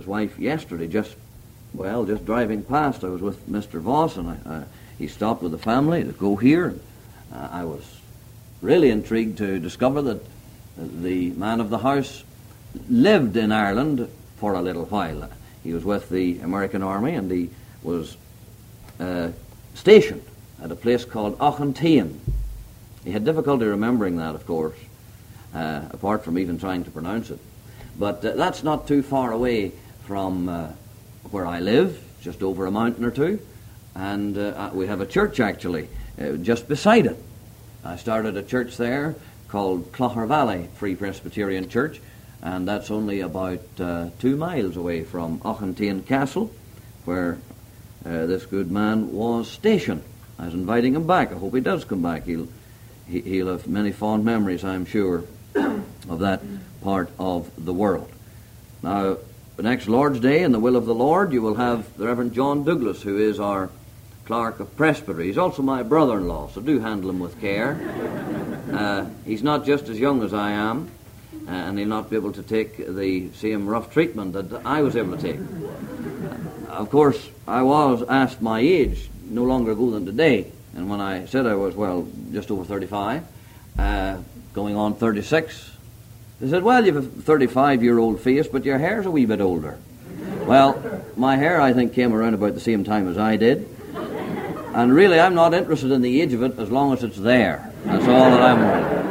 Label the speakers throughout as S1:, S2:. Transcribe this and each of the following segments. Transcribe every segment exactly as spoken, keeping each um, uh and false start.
S1: his wife yesterday, just, well, just driving past. I was with Mister Voss, and I, uh, he stopped with the family to go here. Uh, I was really intrigued to discover that the man of the house lived in Ireland for a little while. He was with the American Army, and he was uh, stationed at a place called Auchenteen. He had difficulty remembering that, of course, uh, apart from even trying to pronounce it. But uh, that's not too far away from uh, where I live, just over a mountain or two. And uh, we have a church, actually, uh, just beside it. I started a church there called Clogher Valley Free Presbyterian Church, and that's only about uh, two miles away from Auchenteen Castle, where uh, this good man was stationed. I was inviting him back. I hope he does come back. He'll he, he'll have many fond memories, I'm sure, of that part of the world. Now, the next Lord's Day, in the will of the Lord, you will have the Reverend John Douglas, who is our clerk of presbytery. He's also my brother-in-law, so do handle him with care. Uh, he's not just as young as I am, uh, and he'll not be able to take the same rough treatment that I was able to take. Uh, of course, I was asked my age no longer ago than today, and when I said I was, well, just over thirty-five, uh, going on thirty-six, they said, well, you have a thirty-five-year-old face, but your hair's a wee bit older. Well, my hair, I think, came around about the same time as I did. And really, I'm not interested in the age of it as long as it's there. That's all that I'm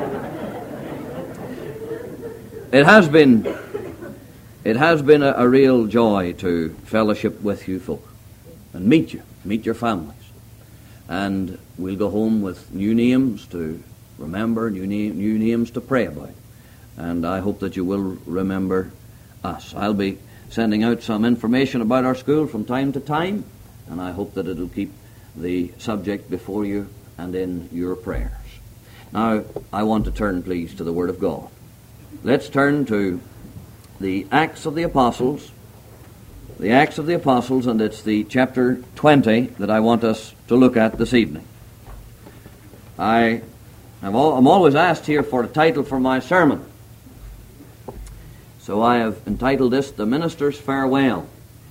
S1: worried. It has been, it has been a, a real joy to fellowship with you folk and meet you, meet your families. And we'll go home with new names to remember, new, na- new names to pray about. And I hope that you will remember us. I'll be sending out some information about our school from time to time, and I hope that it'll keep the subject before you and in your prayers. Now, I want to turn, please, to the Word of God. Let's turn to the Acts of the Apostles, the Acts of the Apostles, and it's the chapter twenty that I want us to look at this evening. I, I'm, all, I'm always asked here for a title for my sermon. So I have entitled this, The Minister's Farewell.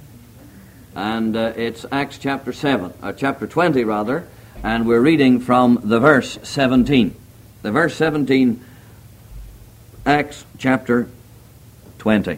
S1: And uh, it's Acts chapter seven, or chapter twenty rather, and we're reading from the verse seventeen. The verse seventeen, Acts chapter twenty.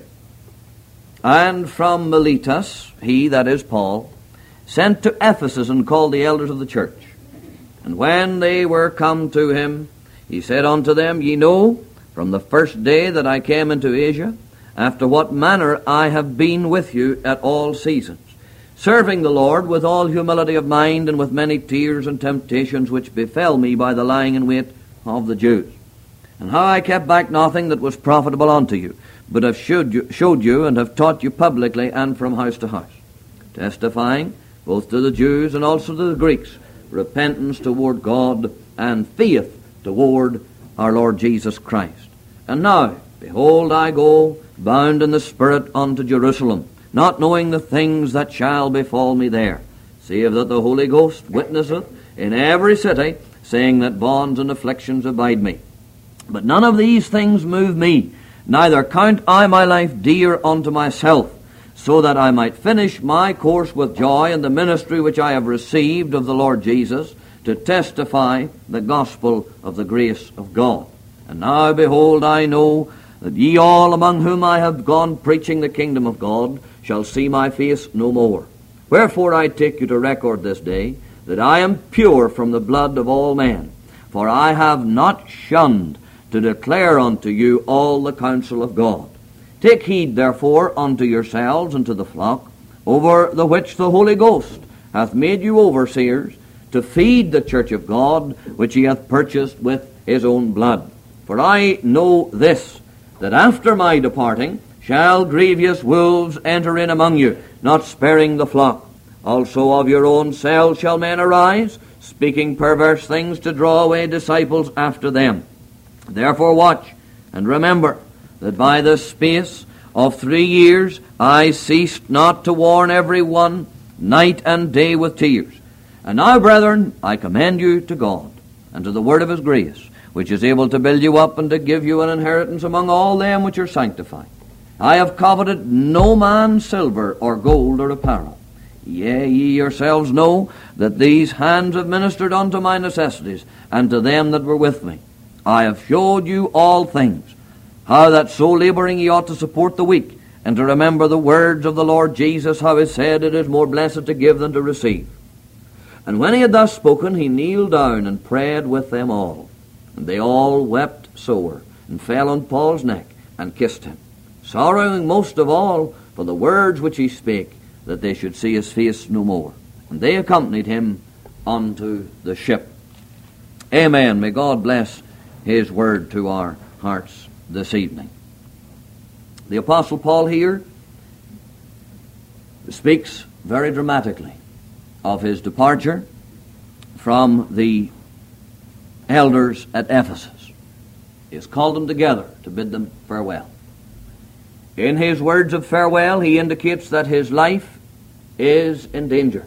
S1: And from Miletus, he, that is Paul, sent to Ephesus and called the elders of the church. And when they were come to him, he said unto them, Ye know, from the first day that I came into Asia, after what manner I have been with you at all seasons, serving the Lord with all humility of mind and with many tears and temptations which befell me by the lying in wait of the Jews. And how I kept back nothing that was profitable unto you, but have showed you, showed you and have taught you publicly and from house to house, testifying both to the Jews and also to the Greeks, repentance toward God and faith toward our Lord Jesus Christ. And now, behold, I go bound in the Spirit unto Jerusalem, not knowing the things that shall befall me there, save that the Holy Ghost witnesseth in every city, saying that bonds and afflictions abide me. But none of these things move me, neither count I my life dear unto myself, so that I might finish my course with joy in the ministry which I have received of the Lord Jesus, to testify the gospel of the grace of God. And now, behold, I know that ye all among whom I have gone preaching the kingdom of God shall see my face no more. Wherefore I take you to record this day, that I am pure from the blood of all men. For I have not shunned to declare unto you all the counsel of God. Take heed therefore unto yourselves and to the flock, over the which the Holy Ghost hath made you overseers, to feed the church of God, which he hath purchased with his own blood. For I know this, that after my departing shall grievous wolves enter in among you, not sparing the flock. Also of your own selves shall men arise, speaking perverse things to draw away disciples after them. Therefore watch, and remember that by the space of three years I ceased not to warn every one, night and day with tears. And now, brethren, I commend you to God, and to the word of his grace, which is able to build you up and to give you an inheritance among all them which are sanctified. I have coveted no man's silver or gold or apparel. Yea, ye yourselves know that these hands have ministered unto my necessities, and to them that were with me. I have showed you all things, how that so labouring ye ought to support the weak, and to remember the words of the Lord Jesus, how he said, It is more blessed to give than to receive. And when he had thus spoken, he kneeled down and prayed with them all. And they all wept sore, and fell on Paul's neck, and kissed him, sorrowing most of all for the words which he spake, that they should see his face no more. And they accompanied him unto the ship. Amen. May God bless his word to our hearts this evening. The Apostle Paul here speaks very dramatically of his departure from the elders at Ephesus. He has called them together to bid them farewell. In his words of farewell, he indicates that his life is in danger.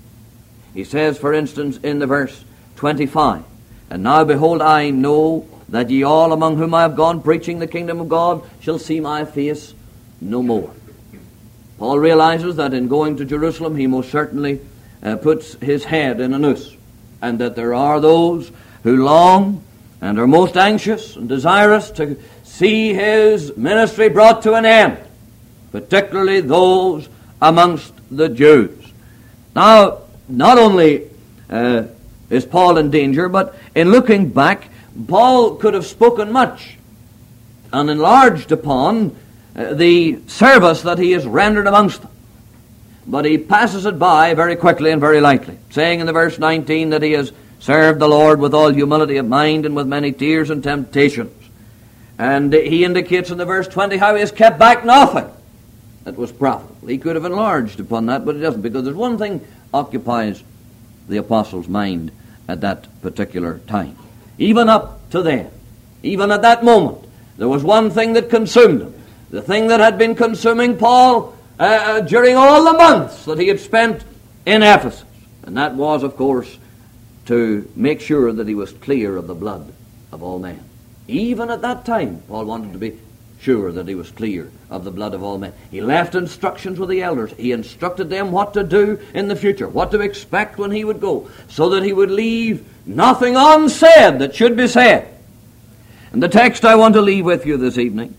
S1: He says, for instance, in the verse twenty-five, And now behold, I know that ye all among whom I have gone preaching the kingdom of God shall see my face no more. Paul realizes that in going to Jerusalem he most certainly uh, puts his head in a noose, and that there are those who long and are most anxious and desirous to see his ministry brought to an end, particularly those amongst the Jews. Now, not only uh, is Paul in danger, but in looking back, Paul could have spoken much and enlarged upon uh, the service that he has rendered amongst them. But he passes it by very quickly and very lightly, saying in the verse nineteen that he has served the Lord with all humility of mind and with many tears and temptations. And he indicates in the verse twenty how he has kept back nothing that was profitable. He could have enlarged upon that, but he doesn't, because there's one thing occupies the apostle's mind at that particular time. Even up to then, even at that moment, there was one thing that consumed him. The thing that had been consuming Paul uh, during all the months that he had spent in Ephesus. And that was, of course, to make sure that he was clear of the blood of all men. Even at that time, Paul wanted to be sure that he was clear of the blood of all men. He left instructions with the elders. He instructed them what to do in the future, what to expect when he would go, so that he would leave nothing unsaid that should be said. And the text I want to leave with you this evening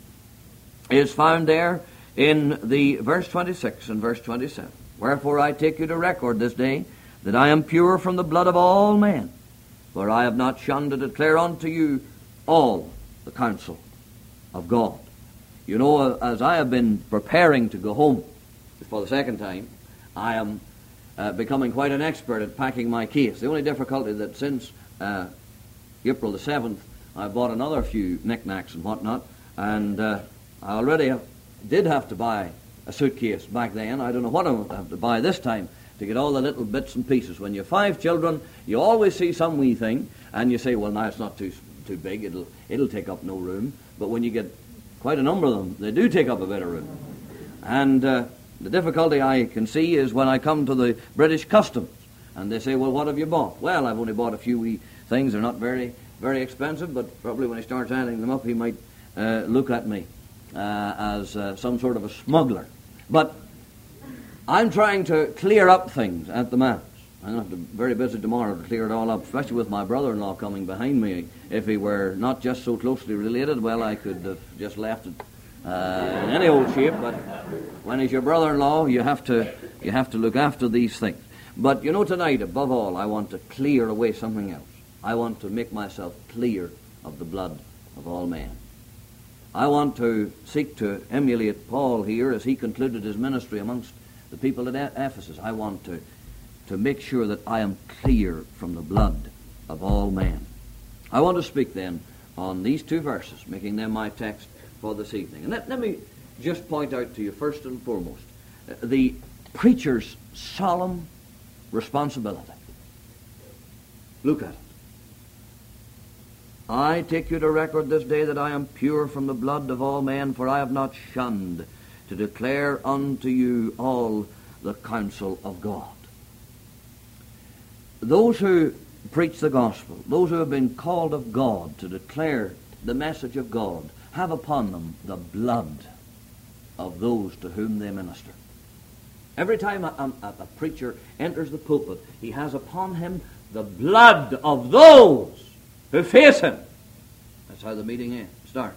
S1: is found there in the verse twenty-six and verse twenty-seven. Wherefore I take you to record this day that I am pure from the blood of all men, for I have not shunned to declare unto you all the counsel of God. You know, as I have been preparing to go home for the second time, I am uh, becoming quite an expert at packing my case. The only difficulty that since uh, April the seventh, I bought another few knickknacks and whatnot, and uh, I already have, did have to buy a suitcase back then. I don't know what I will have to buy this time to get all the little bits and pieces. When you have five children, you always see some wee thing, and you say, well, now it's not too too big, it'll it'll take up no room. But when you get quite a number of them, they do take up a bit of room. And uh, the difficulty I can see is when I come to the British Customs, and they say, well, what have you bought? Well, I've only bought a few wee things. They're not very, very expensive, but probably when he starts adding them up, he might uh, look at me uh, as uh, some sort of a smuggler. But I'm trying to clear up things at the manse. I'm going to have to be very busy tomorrow to clear it all up, especially with my brother-in-law coming behind me. If he were not just so closely related, well, I could have just left it uh, in any old shape. But when he's your brother-in-law, you have to you have to look after these things. But you know, tonight, above all, I want to clear away something else. I want to make myself clear of the blood of all men. I want to seek to emulate Paul here as he concluded his ministry amongst the people at Ephesus. I want to to make sure that I am clear from the blood of all men. I want to speak then on these two verses, making them my text for this evening. And let, let me just point out to you first and foremost uh, the preacher's solemn responsibility. Look at it. I take you to record this day that I am pure from the blood of all men, for I have not shunned to declare unto you all the counsel of God. Those who preach the gospel, those who have been called of God to declare the message of God, have upon them the blood of those to whom they minister. Every time a, a, a preacher enters the pulpit, he has upon him the blood of those who face him. That's how the meeting ends, starts.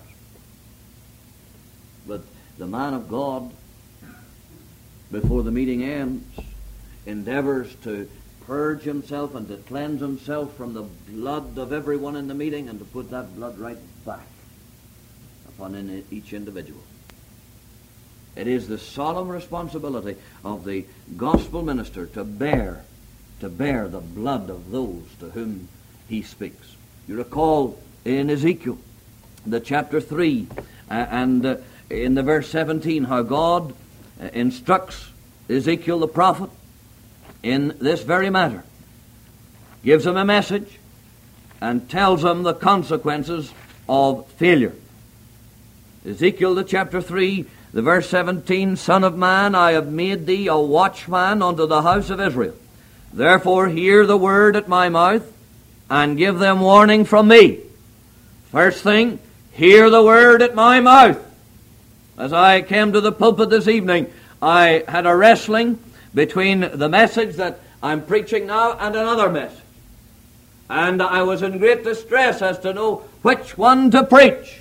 S1: But the man of God, before the meeting ends, endeavors to purge himself and to cleanse himself from the blood of everyone in the meeting and to put that blood right back upon in each individual. It is the solemn responsibility of the gospel minister to bear, to bear the blood of those to whom he speaks. You recall in Ezekiel, the chapter three, uh, and uh, in the verse seventeen, how God uh, instructs Ezekiel the prophet in this very matter, gives him a message, and tells him the consequences of failure. Ezekiel, the chapter three, the verse seventeen, Son of man, I have made thee a watchman unto the house of Israel. Therefore hear the word at my mouth, and give them warning from me. First thing, hear the word at my mouth. As I came to the pulpit this evening, I had a wrestling between the message that I'm preaching now and another message. And I was in great distress as to know which one to preach.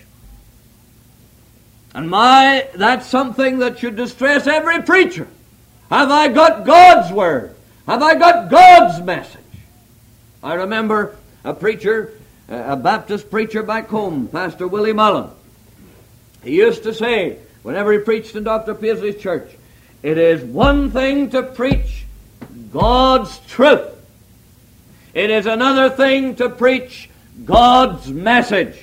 S1: And my, that's something that should distress every preacher. Have I got God's word? Have I got God's message? I remember a preacher, a Baptist preacher back home, Pastor Willie Mullen. He used to say, whenever he preached in Doctor Paisley's church, it is one thing to preach God's truth. It is another thing to preach God's message.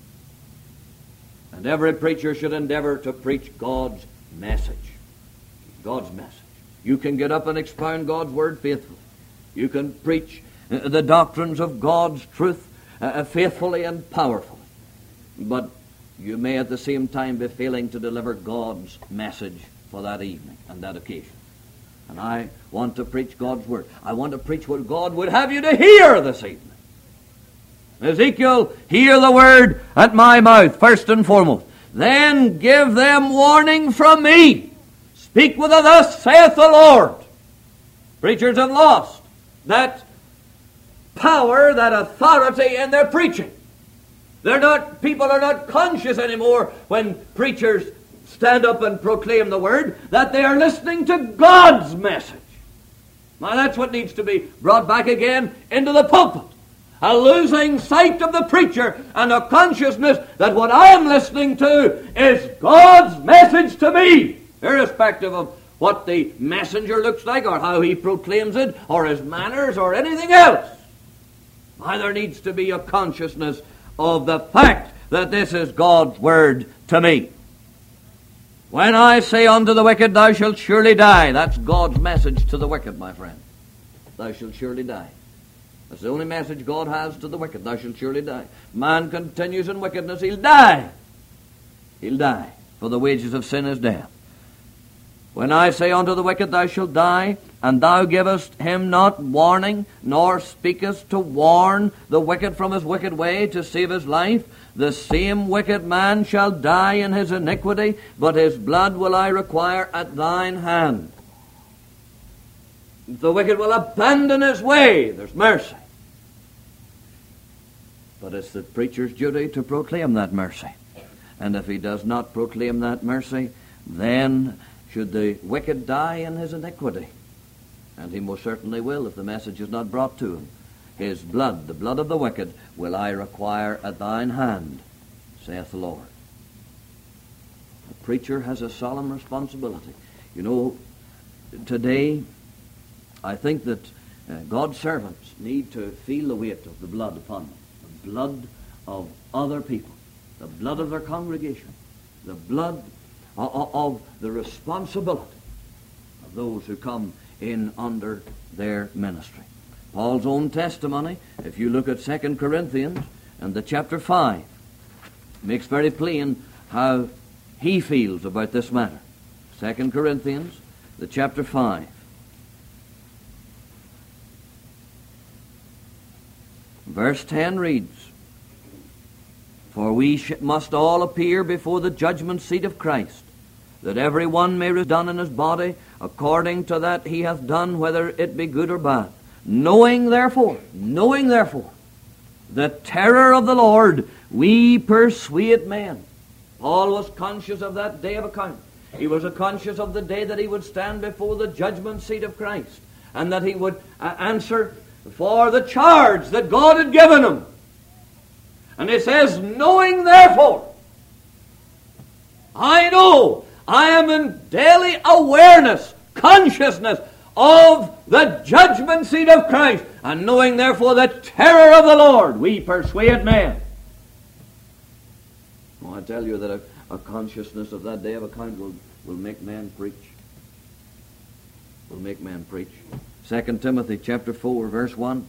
S1: And every preacher should endeavor to preach God's message. God's message. You can get up and expound God's word faithfully. You can preach the doctrines of God's truth uh, faithfully and powerfully. But you may at the same time be failing to deliver God's message for that evening and that occasion. And I want to preach God's word. I want to preach what God would have you to hear this evening. Ezekiel, hear the word at my mouth, first and foremost. Then give them warning from me. Speak with us, thus saith the Lord. Preachers have lost that power, that authority in their preaching. They're not, people are not conscious anymore when preachers stand up and proclaim the word, that they are listening to God's message. Now that's what needs to be brought back again into the pulpit. A losing sight of the preacher and a consciousness that what I am listening to is God's message to me, irrespective of what the messenger looks like or how he proclaims it or his manners or anything else. Now there needs to be a consciousness of the fact that this is God's word to me. When I say unto the wicked, thou shalt surely die, that's God's message to the wicked, my friend. Thou shalt surely die. That's the only message God has to the wicked. Thou shalt surely die. Man continues in wickedness, he'll die. He'll die. For the wages of sin is death. When I say unto the wicked, thou shalt die, and thou givest him not warning, nor speakest to warn the wicked from his wicked way to save his life, the same wicked man shall die in his iniquity, but his blood will I require at thine hand. The wicked will abandon his way. There's mercy. But it's the preacher's duty to proclaim that mercy. And if he does not proclaim that mercy, then should the wicked die in his iniquity. And he most certainly will if the message is not brought to him. His blood, the blood of the wicked, will I require at thine hand, saith the Lord. The preacher has a solemn responsibility. You know, today, I think that uh, God's servants need to feel the weight of the blood upon them. The blood of other people. The blood of their congregation. The blood of, of the responsibility of those who come in under their ministry. Paul's own testimony, if you look at Second Corinthians and the chapter five, makes very plain how he feels about this matter. Second Corinthians, the chapter five. Verse ten reads, For we sh- must all appear before the judgment seat of Christ, that every one may be done in his body according to that he hath done, whether it be good or bad. Knowing therefore, knowing therefore, the terror of the Lord, we persuade men. Paul was conscious of that day of account. He was conscious of the day that he would stand before the judgment seat of Christ, and that he would uh, answer for the charge that God had given him. And he says, knowing therefore, I know, I am in daily awareness, consciousness of the judgment seat of Christ, and knowing therefore the terror of the Lord, we persuade men. Oh, I tell you that a, a consciousness of that day of account will, will make men preach. Will make men preach. Second Timothy chapter four, verse one.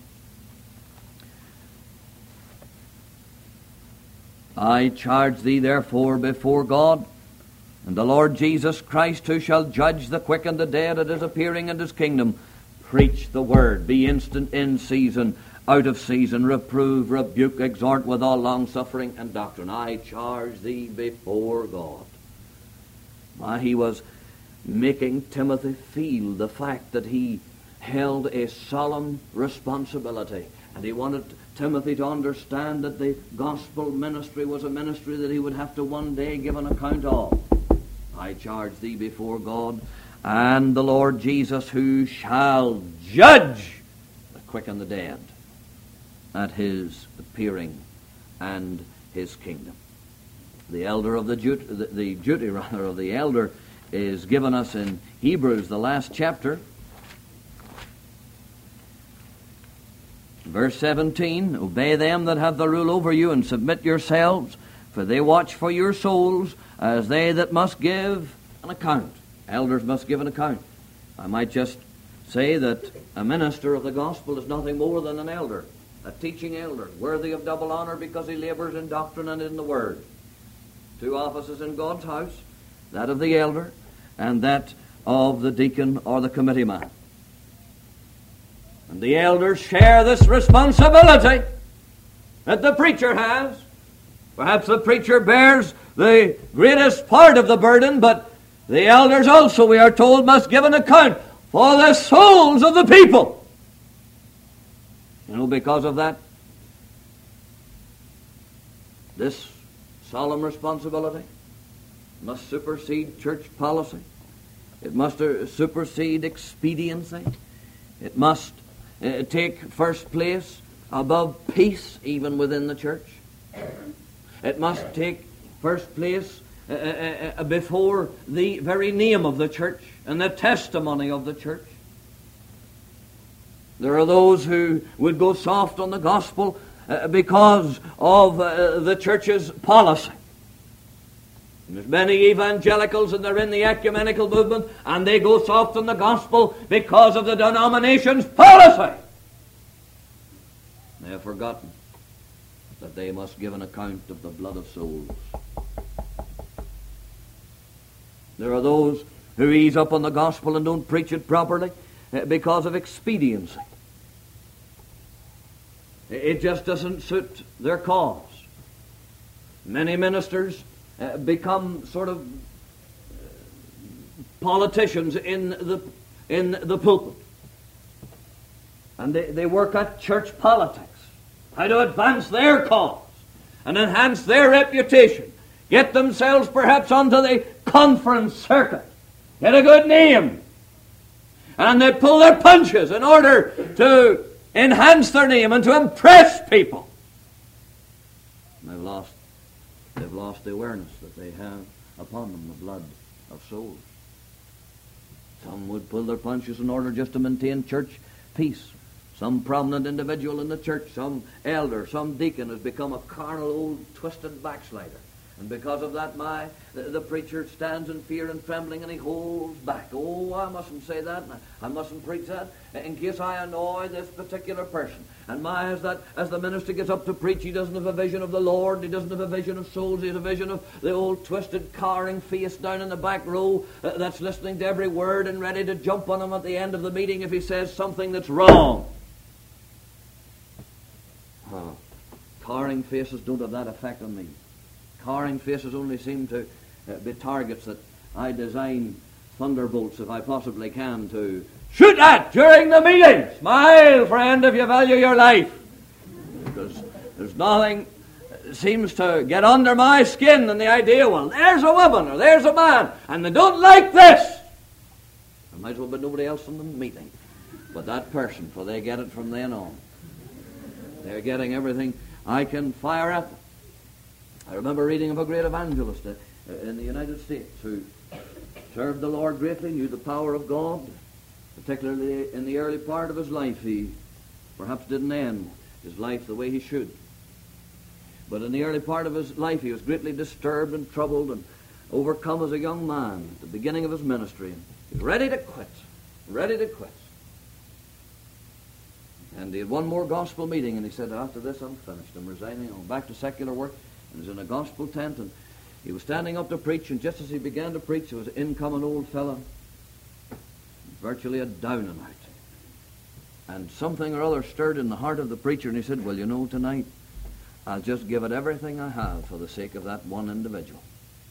S1: I charge thee therefore before God and the Lord Jesus Christ, who shall judge the quick and the dead at his appearing in his kingdom, preach the word, be instant in season, out of season, reprove, rebuke, exhort with all longsuffering and doctrine. I charge thee before God. Why, he was making Timothy feel the fact that he held a solemn responsibility. And he wanted Timothy to understand that the gospel ministry was a ministry that he would have to one day give an account of. I charge thee before God and the Lord Jesus, who shall judge the quick and the dead at his appearing and his kingdom. The elder of the duty, the, the duty rather of the elder is given us in Hebrews, the last chapter. Verse seventeen, obey them that have the rule over you, and submit yourselves, for they watch for your souls, as they that must give an account. Elders must give an account. I might just say that a minister of the gospel is nothing more than an elder, a teaching elder, worthy of double honor because he labors in doctrine and in the word. Two offices in God's house, that of the elder and that of the deacon or the committee man. And the elders share this responsibility that the preacher has. Perhaps the preacher bears the greatest part of the burden, but the elders also, we are told, must give an account for the souls of the people. You know, because of that, this solemn responsibility must supersede church policy. It must supersede expediency. It must uh, take first place above peace, even within the church. It must take first place uh, uh, uh, before the very name of the church and the testimony of the church. There are those who would go soft on the gospel uh, because of uh, the church's policy. And there's many evangelicals, and they're in the ecumenical movement, and they go soft on the gospel because of the denomination's policy. They have forgotten that they must give an account of the blood of souls. There are those who ease up on the gospel and don't preach it properly because of expediency. It just doesn't suit their cause. Many ministers uh, become sort of politicians in the in the pulpit, and they, they work at church politics, how to advance their cause and enhance their reputation, get themselves perhaps onto the conference circuit, get a good name, and they pull their punches in order to enhance their name and to impress people. And they've lost, they've lost the awareness that they have upon them the blood of souls. Some would pull their punches in order just to maintain church peace. Some prominent individual in the church, some elder, some deacon has become a carnal, old, twisted backslider. And because of that, my the, the preacher stands in fear and trembling, and he holds back. Oh, I mustn't say that, and I, I mustn't preach that, in case I annoy this particular person. And my, as that as the minister gets up to preach, he doesn't have a vision of the Lord, he doesn't have a vision of souls, he has a vision of the old twisted, cowering face down in the back row uh, that's listening to every word and ready to jump on him at the end of the meeting if he says something that's wrong. Oh, cowering faces don't have that effect on me. Cowering faces only seem to uh, be targets that I design thunderbolts, if I possibly can, to shoot at during the meeting. Smile, friend, if you value your life. Because there's nothing seems to get under my skin than the idea, well, there's a woman or there's a man, and they don't like this. There might as well be nobody else in the meeting but that person, for they get it from then on. They're getting everything I can fire at them. I remember reading of a great evangelist uh, in the United States who served the Lord greatly, knew the power of God, particularly in the early part of his life. He perhaps didn't end his life the way he should. But in the early part of his life he was greatly disturbed and troubled and overcome as a young man at the beginning of his ministry. He was ready to quit, ready to quit. And he had one more gospel meeting, and he said, after this I'm finished. I'm resigning. I'm back to secular work. And he was in a gospel tent, and he was standing up to preach, and just as he began to preach, there was an incoming old fellow, virtually a down and out. And something or other stirred in the heart of the preacher, and he said, well, you know, tonight I'll just give it everything I have for the sake of that one individual.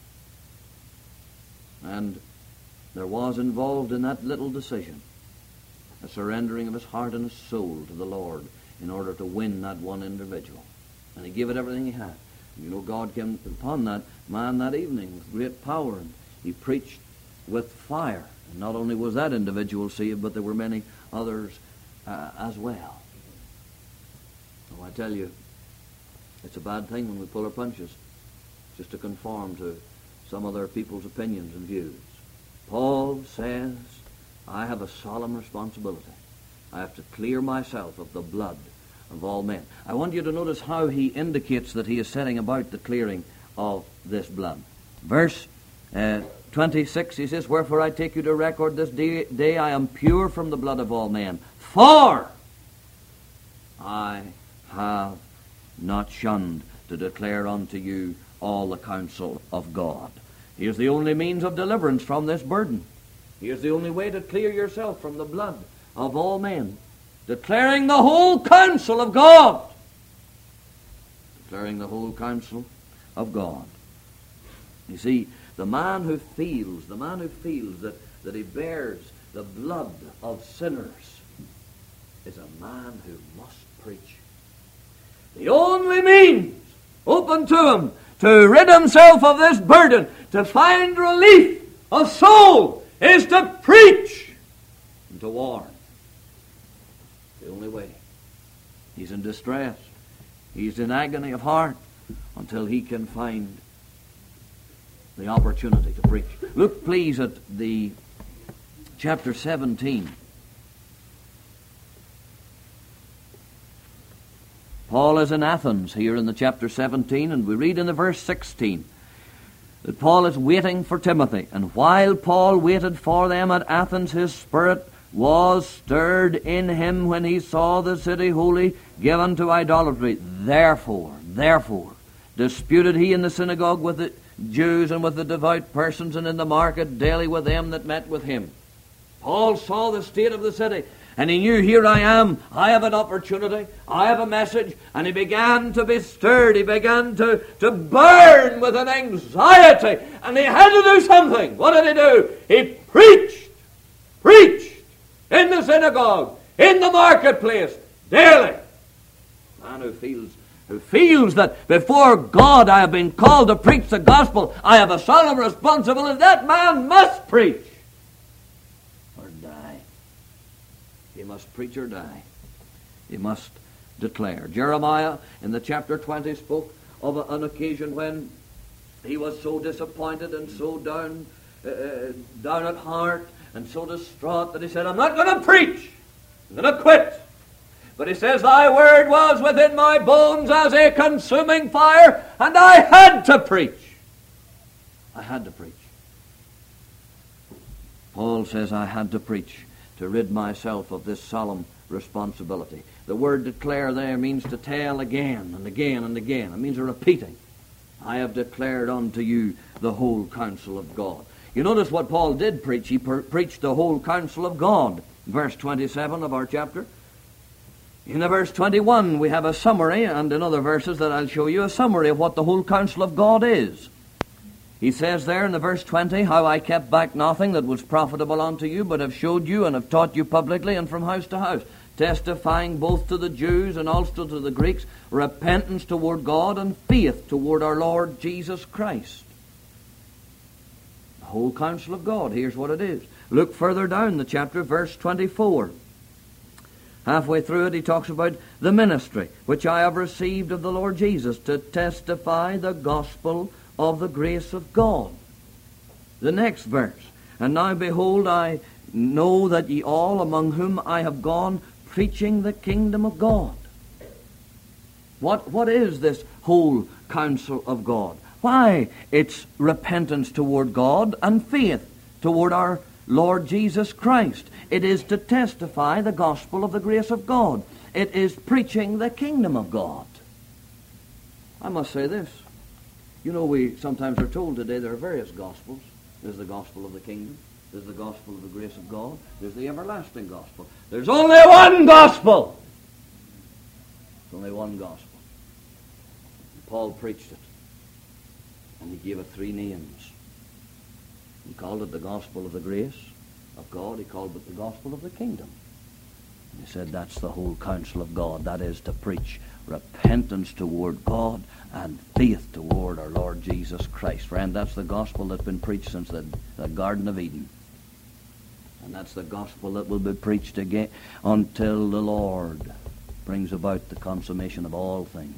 S1: And there was involved in that little decision a surrendering of his heart and his soul to the Lord in order to win that one individual. And he gave it everything he had. You know, God came upon that man that evening with great power, and he preached with fire. And not only was that individual saved, but there were many others uh, as well. Oh, I tell you, it's a bad thing when we pull our punches just to conform to some other people's opinions and views. Paul says, I have a solemn responsibility. I have to clear myself of the blood of all men. I want you to notice how he indicates that he is setting about the clearing of this blood. Verse uh, twenty-six, he says, wherefore I take you to record this day, day I am pure from the blood of all men, for I have not shunned to declare unto you all the counsel of God. Here's the only means of deliverance from this burden. Here's the only way to clear yourself from the blood of all men. Declaring the whole counsel of God. Declaring the whole counsel of God. You see, the man who feels, the man who feels that, that he bears the blood of sinners is a man who must preach. The only means open to him to rid himself of this burden, to find relief of soul, is to preach and to warn. The only way. He's in distress. He's in agony of heart until he can find the opportunity to preach. Look, please, at the chapter seventeen. Paul is in Athens here in the chapter seventeen, and we read in the verse sixteen that Paul is waiting for Timothy. And while Paul waited for them at Athens, his spirit was stirred in him when he saw the city wholly given to idolatry. Therefore, therefore, disputed he in the synagogue with the Jews and with the devout persons, and in the market daily with them that met with him. Paul saw the state of the city, and he knew, here I am, I have an opportunity, I have a message, and he began to be stirred, he began to, to burn with an anxiety, and he had to do something. What did he do? He preached, preached in the synagogue, in the marketplace, daily. A man who feels, who feels that before God I have been called to preach the gospel, I have a solemn responsibility, that man must preach. He must preach or die. He must declare. Jeremiah in the chapter twenty spoke of a, an occasion when he was so disappointed and so down, uh, down at heart and so distraught that he said, I'm not going to preach. I'm going to quit. But he says, thy word was within my bones as a consuming fire, and I had to preach. I had to preach. Paul says, I had to preach to rid myself of this solemn responsibility. The word declare there means to tell again and again and again. It means a repeating. I have declared unto you the whole counsel of God. You notice what Paul did preach. He per- preached the whole counsel of God. Verse twenty-seven of our chapter. In the verse twenty-one we have a summary, and in other verses that I'll show you, a summary of what the whole counsel of God is. He says there in the verse twenty, how I kept back nothing that was profitable unto you, but have showed you and have taught you publicly and from house to house, testifying both to the Jews and also to the Greeks, repentance toward God and faith toward our Lord Jesus Christ. The whole counsel of God, here's what it is. Look further down the chapter, verse twenty-four. Halfway through it, he talks about the ministry, which I have received of the Lord Jesus, to testify the gospel of the grace of God. The next verse. And now behold, I know that ye all among whom I have gone, preaching the kingdom of God. What, what is this whole counsel of God? Why, it's repentance toward God and faith toward our Lord Jesus Christ. It is to testify the gospel of the grace of God. It is preaching the kingdom of God. I must say this. You know, we sometimes are told today there are various gospels. There's the gospel of the kingdom. There's the gospel of the grace of God. There's the everlasting gospel. There's only one gospel. There's only one gospel. Paul preached it. And he gave it three names. He called it the gospel of the grace of God. He called it the gospel of the kingdom. And he said that's the whole counsel of God. That is to preach repentance toward God and faith toward our Lord Jesus Christ. Friend, that's the gospel that's been preached since the, the Garden of Eden. And that's the gospel that will be preached again until the Lord brings about the consummation of all things.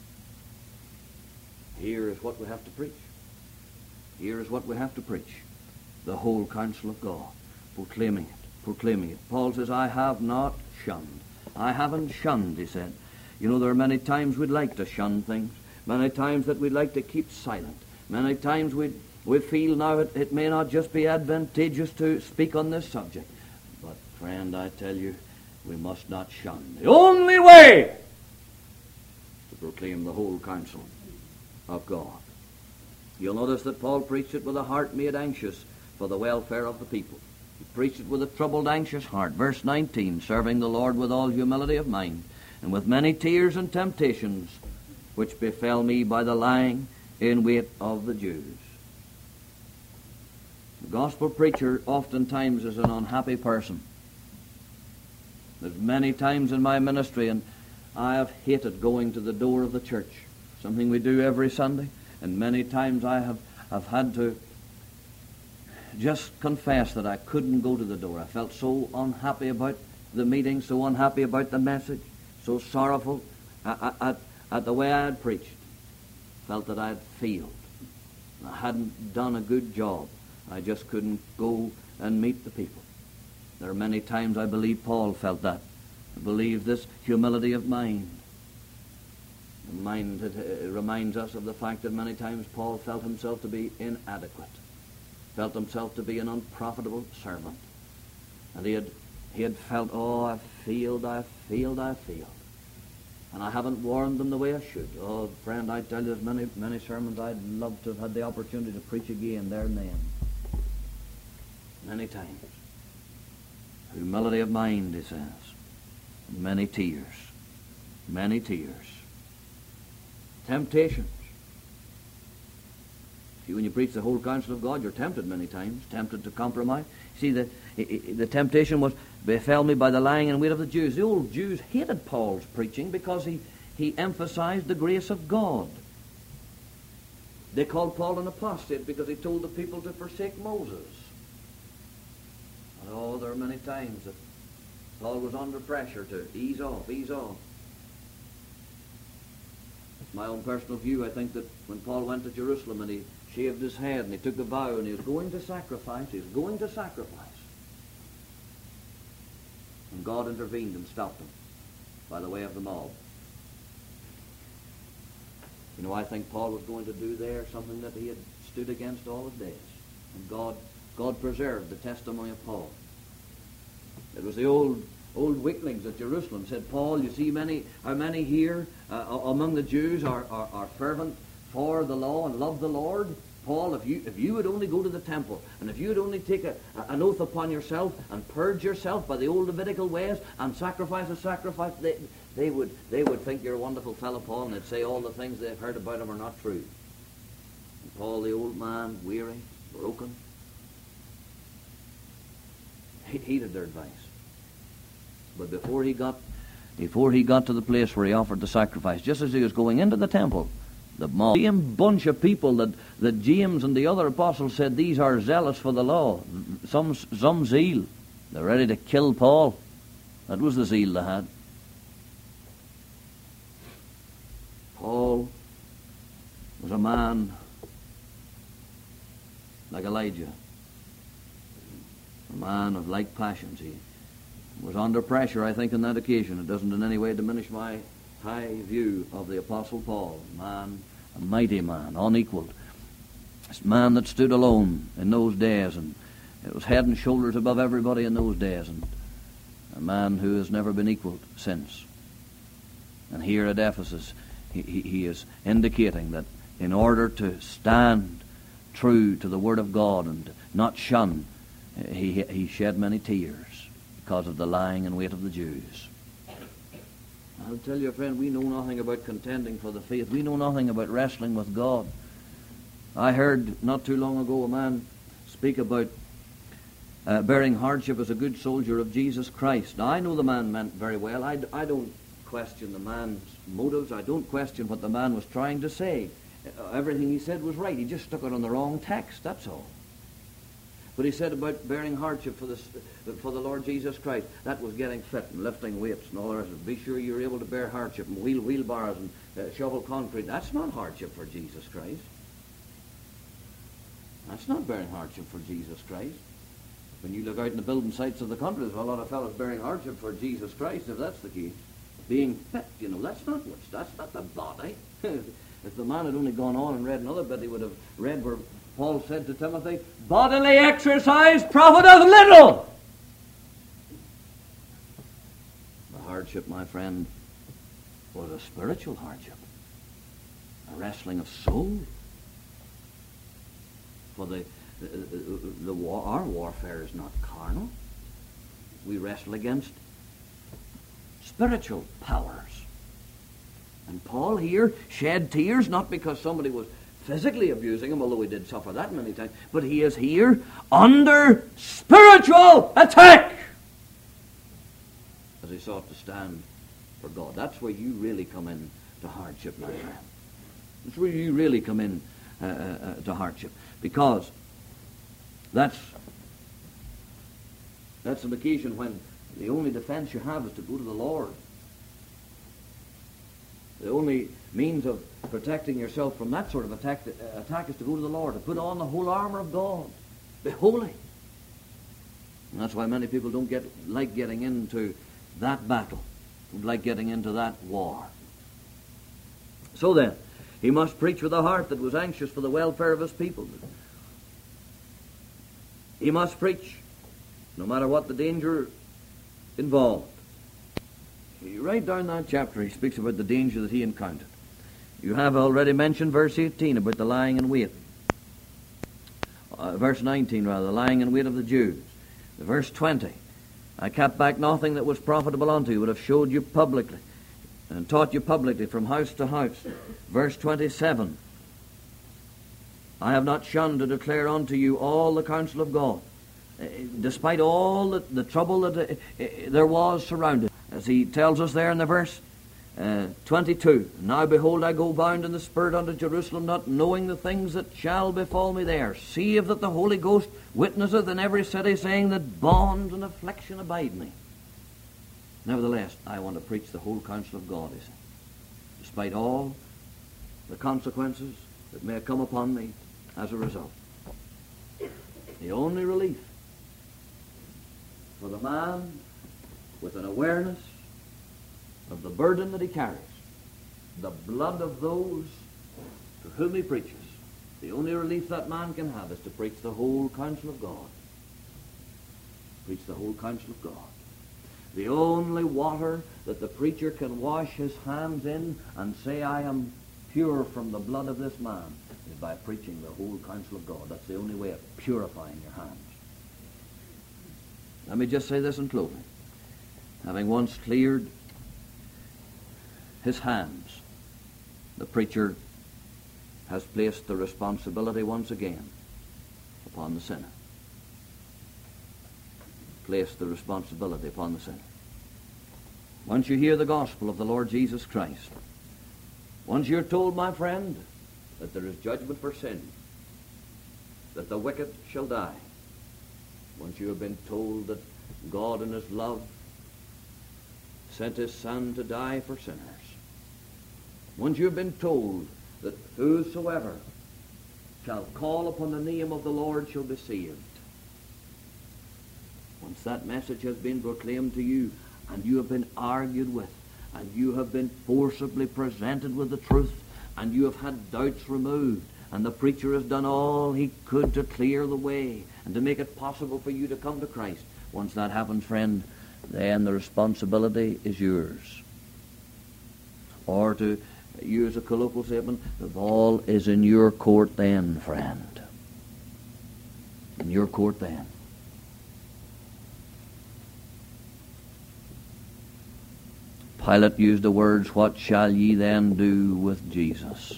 S1: Here is what we have to preach. Here is what we have to preach. The whole counsel of God. Proclaiming it. Proclaiming it. Paul says, I have not shunned. I haven't shunned, he said. You know, there are many times we'd like to shun things. Many times that we'd like to keep silent. Many times we we feel now it, it may not just be advantageous to speak on this subject. But, friend, I tell you, we must not shun. The only way to proclaim the whole counsel of God. You'll notice that Paul preached it with a heart made anxious for the welfare of the people. He preached it with a troubled, anxious heart. Verse nineteen, serving the Lord with all humility of mind, and with many tears and temptations, which befell me by the lying in wait of the Jews. The gospel preacher oftentimes is an unhappy person. There's many times in my ministry, and I have hated going to the door of the church, something we do every Sunday, and many times I have, have had to just confess that I couldn't go to the door. I felt so unhappy about the meeting, so unhappy about the message, so sorrowful at, at, at the way I had preached. Felt that I had failed. I hadn't done a good job. I just couldn't go and meet the people. There are many times I believe Paul felt that. I believe this humility of mind. The mind it, it reminds us of the fact that many times Paul felt himself to be inadequate. Felt himself to be an unprofitable servant. And he had he had felt, oh, I failed, I failed, I failed. And I haven't warned them the way I should. Oh, friend, I tell you, there's many, many sermons I'd love to have had the opportunity to preach again there and then. Many times. Humility of mind, he says. Many tears. Many tears. Temptations. See, when you preach the whole counsel of God, you're tempted many times. Tempted to compromise. See, the, the temptation was, befell me by the lying in wait of the Jews. The old Jews hated Paul's preaching because he, he emphasized the grace of God. They called Paul an apostate because he told the people to forsake Moses. And oh, there are many times that Paul was under pressure to ease off, ease off. My own personal view, I think that when Paul went to Jerusalem and he shaved his head and he took a vow and he was going to sacrifice, he was going to sacrifice. And God intervened and stopped him by the way of the mob. You know, I think Paul was going to do there something that he had stood against all his days. And God, God preserved the testimony of Paul. It was the old old weaklings at Jerusalem said, Paul, you see many, how many here uh, among the Jews are, are, are fervent for the law and love the Lord? Paul, if you if you would only go to the temple, and if you would only take a, an oath upon yourself and purge yourself by the old Levitical ways and sacrifice a sacrifice, they, they would they would think you're a wonderful fellow, Paul, and they'd say all the things they've heard about him are not true. And Paul, the old man, weary, broken, he heeded their advice. But before he got before he got to the place where he offered the sacrifice, just as he was going into the temple, the same bunch of people that, that James and the other apostles said, these are zealous for the law, some, some zeal. They're ready to kill Paul. That was the zeal they had. Paul was a man like Elijah, a man of like passions. He was under pressure, I think, on that occasion. It doesn't in any way diminish my high view of the Apostle Paul. A man, a mighty man, unequaled. This man that stood alone in those days, and it was head and shoulders above everybody in those days, and a man who has never been equaled since. And here at Ephesus, he, he, he is indicating that in order to stand true to the Word of God and not shun, he, he shed many tears because of the lying in wait of the Jews. I'll tell you, friend, we know nothing about contending for the faith. We know nothing about wrestling with God. I heard not too long ago a man speak about uh, bearing hardship as a good soldier of Jesus Christ. Now, I know the man meant very well. I, I don't question the man's motives. I don't question what the man was trying to say. Uh, everything he said was right. He just stuck it on the wrong text, that's all. But he said about bearing hardship for the, for the Lord Jesus Christ, that was getting fit and lifting weights and all the rest of it. Be sure you're able to bear hardship and wheel wheelbarrows and uh, shovel concrete. That's not hardship for Jesus Christ. That's not bearing hardship for Jesus Christ. When you look out in the building sites of the country, there's a lot of fellows bearing hardship for Jesus Christ, if that's the case. Being fit, you know, that's not what's, that's not the body. If the man had only gone on and read another bit, he would have read where Paul said to Timothy, bodily exercise profiteth little. The hardship, my friend, was a spiritual hardship, a wrestling of soul. For the, the, the war, our warfare is not carnal. We wrestle against spiritual powers. And Paul here shed tears, not because somebody was physically abusing him, although he did suffer that many times, but he is here under spiritual attack as he sought to stand for God. That's where you really come in to hardship, my friend. That's where you really come in uh, uh, to hardship, because that's that's an occasion when the only defense you have is to go to the Lord. The only means of protecting yourself from that sort of attack, uh, attack is to go to the Lord, to put on the whole armor of God. Be holy. And that's why many people don't get like getting into that battle, don't like getting into that war. So then, he must preach with a heart that was anxious for the welfare of his people. He must preach, no matter what the danger involved. You write down that chapter, he speaks about the danger that he encountered. You have already mentioned verse eighteen about the lying in wait. Uh, verse nineteen, rather, the lying in wait of the Jews. The verse twenty, I kept back nothing that was profitable unto you, but have showed you publicly, and taught you publicly from house to house. Verse twenty-seven, I have not shunned to declare unto you all the counsel of God, uh, despite all the, the trouble that uh, uh, there was surrounded. As he tells us there in the verse uh, twenty-two, now behold, I go bound in the Spirit unto Jerusalem, not knowing the things that shall befall me there, save that the Holy Ghost witnesseth in every city, saying that bonds and affliction abide me. Nevertheless, I want to preach the whole counsel of God, he said, despite all the consequences that may come upon me as a result. The only relief for the man with an awareness of the burden that he carries, the blood of those to whom he preaches, the only relief that man can have is to preach the whole counsel of God. Preach the whole counsel of God. The only water that the preacher can wash his hands in and say, I am pure from the blood of this man, is by preaching the whole counsel of God. That's the only way of purifying your hands. Let me just say this in closing. Having once cleared his hands, the preacher has placed the responsibility once again upon the sinner. Placed the responsibility upon the sinner. Once you hear the gospel of the Lord Jesus Christ, once you're told, my friend, that there is judgment for sin, that the wicked shall die, once you have been told that God in his love sent his Son to die for sinners, once you have been told that whosoever shall call upon the name of the Lord shall be saved, once that message has been proclaimed to you, and you have been argued with, and you have been forcibly presented with the truth, and you have had doubts removed, and the preacher has done all he could to clear the way and to make it possible for you to come to Christ. Once that happens, friend, then the responsibility is yours. Or to use a colloquial statement, the ball is in your court then, friend. In your court then. Pilate used the words, "What shall ye then do with Jesus?"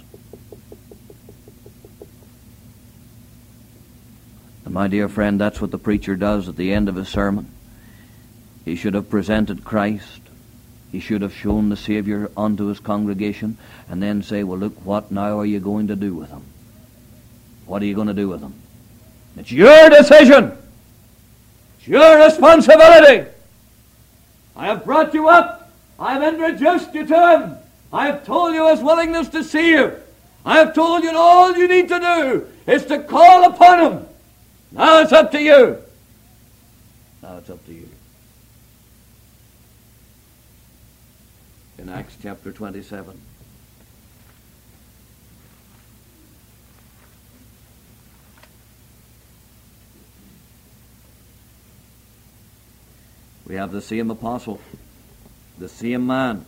S1: And my dear friend, that's what the preacher does at the end of his sermon. He should have presented Christ. He should have shown the Savior unto his congregation, and then say, well, look, what now are you going to do with him? What are you going to do with him? It's your decision. It's your responsibility. I have brought you up. I have introduced you to him. I have told you his willingness to see you. I have told you that all you need to do is to call upon him. Now it's up to you. Now it's up to you. In Acts chapter twenty-seven, we have the same apostle, the same man.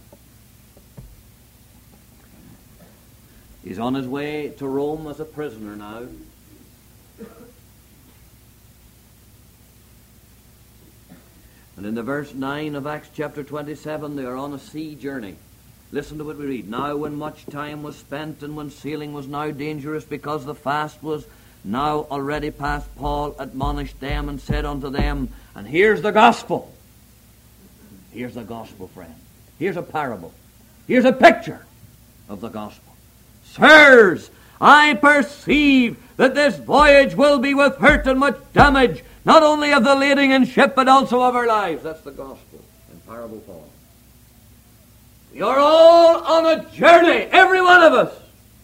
S1: He's on his way to Rome as a prisoner now. And in the verse nine of Acts chapter twenty-seven, they are on a sea journey. Listen to what we read. Now when much time was spent, and when sailing was now dangerous, because the fast was now already past, Paul admonished them and said unto them, and here's the gospel. Here's the gospel, friend. Here's a parable. Here's a picture of the gospel. Sirs, I perceive that this voyage will be with hurt and much damage, not only of the lading and ship, but also of our lives. That's the gospel in parable form. We are all on a journey, every one of us.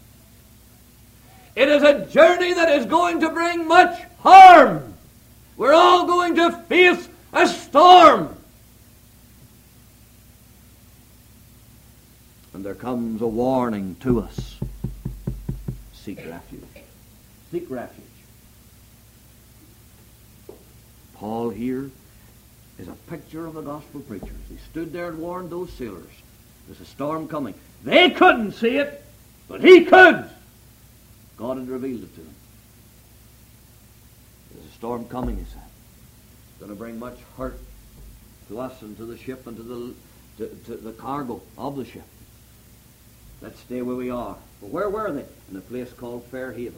S1: It is a journey that is going to bring much harm. We're all going to face a storm. And there comes a warning to us. Seek refuge. Seek refuge. Paul here is a picture of the gospel preachers. He stood there and warned those sailors. There's a storm coming. They couldn't see it, but he could. God had revealed it to him. There's a storm coming, he said. It's going to bring much hurt to us and to the ship and to the, to, to the cargo of the ship. Let's stay where we are. But where were they? In a place called Fair Havens.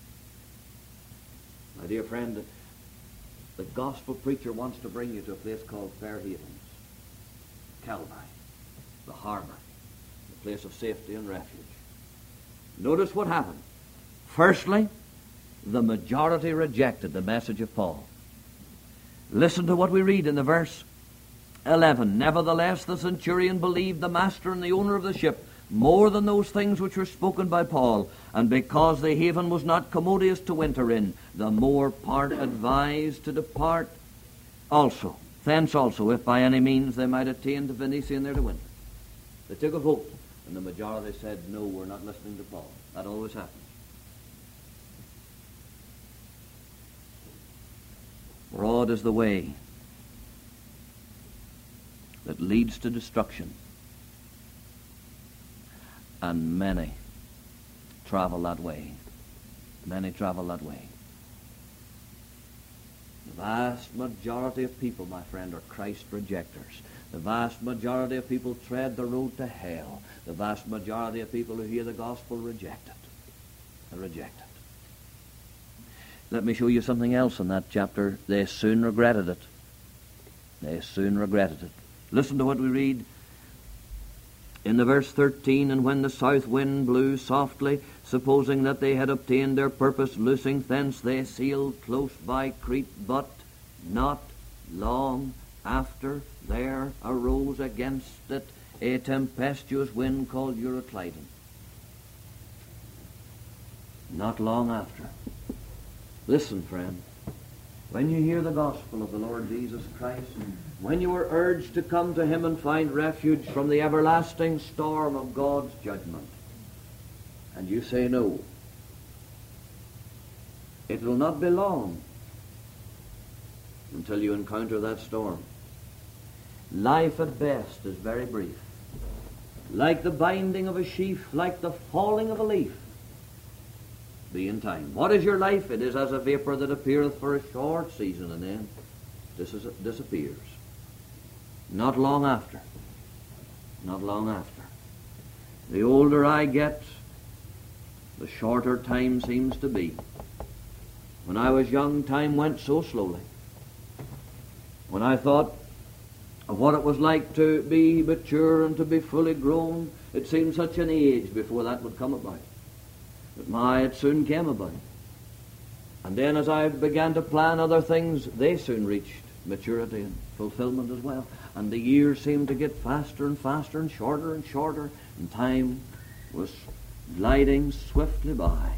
S1: My dear friend, the gospel preacher wants to bring you to a place called Fair Havens. Calvary, the harbor, the place of safety and refuge. Notice what happened. Firstly, the majority rejected the message of Paul. Listen to what we read in the verse eleven. Nevertheless, the centurion believed the master and the owner of the ship more than those things which were spoken by Paul, and because the haven was not commodious to winter in, the more part advised to depart also. Thence also, if by any means they might attain to Phoenicia in there to winter. They took a vote, and the majority said, no, we're not listening to Paul. That always happens. Broad is the way that leads to destruction, and many travel that way. Many travel that way. The vast majority of people, my friend, are Christ rejectors. The vast majority of people tread the road to hell. The vast majority of people who hear the gospel reject it. They reject it. Let me show you something else in that chapter. They soon regretted it. They soon regretted it. Listen to what we read in the verse thirteen. And when the south wind blew softly, supposing that they had obtained their purpose, loosing thence, they sailed close by Crete. But not long after there arose against it a tempestuous wind called Euroclydon. Not long after. Listen, friend. When you hear the gospel of the Lord Jesus Christ, when you are urged to come to Him and find refuge from the everlasting storm of God's judgment, and you say no, it will not be long until you encounter that storm. Life at best is very brief. Like the binding of a sheaf, like the falling of a leaf, be in time. What is your life? It is as a vapor that appeareth for a short season and then dis- disappears. Not long after. Not long after. The older I get, the shorter time seems to be. When I was young, time went so slowly. When I thought of what it was like to be mature and to be fully grown, it seemed such an age before that would come about. But my, it soon came about. And then as I began to plan other things, they soon reached maturity and fulfillment as well. And the years seemed to get faster and faster and shorter and shorter, and time was gliding swiftly by.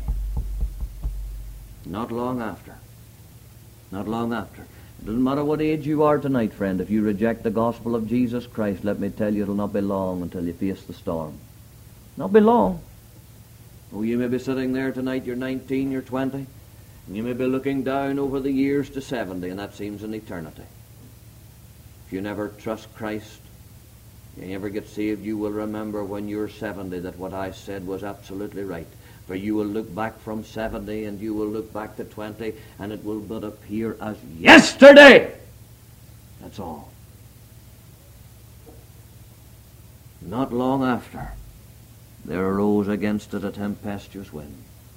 S1: Not long after. Not long after. It doesn't matter what age you are tonight, friend. If you reject the gospel of Jesus Christ, let me tell you, it'll not be long until you face the storm. Not be long. Oh, you may be sitting there tonight, you're nineteen, you're twenty, and you may be looking down over the years to seventy, and that seems an eternity. If you never trust Christ, you never get saved, you will remember when you're seventy that what I said was absolutely right. For you will look back from seventy, and you will look back to twenty, and it will but appear as yesterday. That's all. Not long after, there arose against it a tempestuous wind.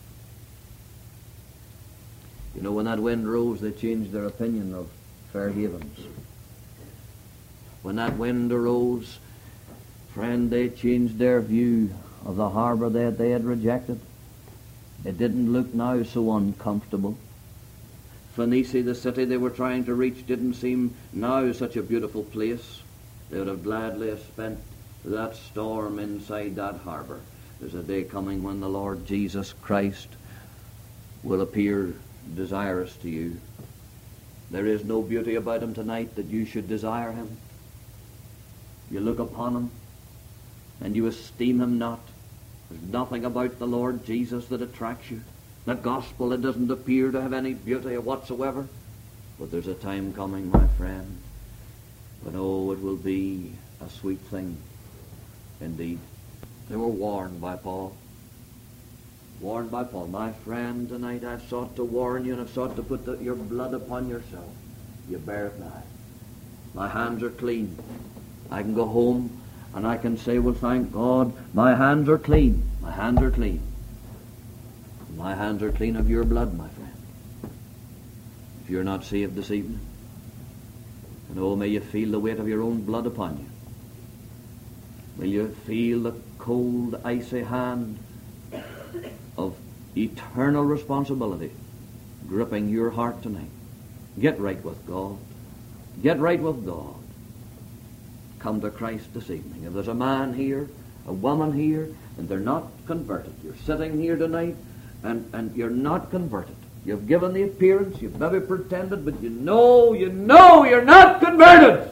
S1: You know, when that wind rose, they changed their opinion of Fair Havens. When that wind arose, friend, they changed their view of the harbour that they had rejected. It didn't look now so uncomfortable. Phoenicia, the city they were trying to reach, didn't seem now such a beautiful place. They would have gladly have spent that storm inside that harbour. There's a day coming when the Lord Jesus Christ will appear desirous to you. There is no beauty about Him tonight that you should desire Him. You look upon Him and you esteem Him not. There's nothing about the Lord Jesus that attracts you. The gospel, it doesn't appear to have any beauty whatsoever. But there's a time coming, my friend, when oh, it will be a sweet thing. Indeed, they were warned by Paul. Warned by Paul. My friend, tonight I've sought to warn you, and I've sought to put the, your blood upon yourself. You bear it now. My hands are clean. I can go home and I can say, well, thank God, my hands are clean. My hands are clean. My hands are clean of your blood, my friend. If you're not saved this evening, and oh, may you feel the weight of your own blood upon you. Will you feel the cold, icy hand of eternal responsibility gripping your heart tonight? Get right with God. Get right with God. Come to Christ this evening. If there's a man here, a woman here, and they're not converted, you're sitting here tonight, and, and you're not converted. You've given the appearance, you've maybe pretended, but you know, you know you're not converted.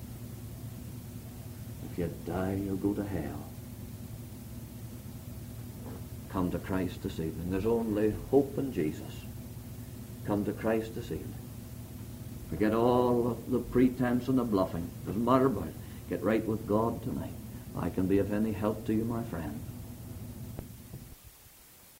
S1: If you die, you'll go to hell. Come to Christ this evening. There's only hope in Jesus. Come to Christ this evening. Forget all the pretense and the bluffing. Doesn't matter about it. Get right with God tonight. I can be of any help to you, my friend.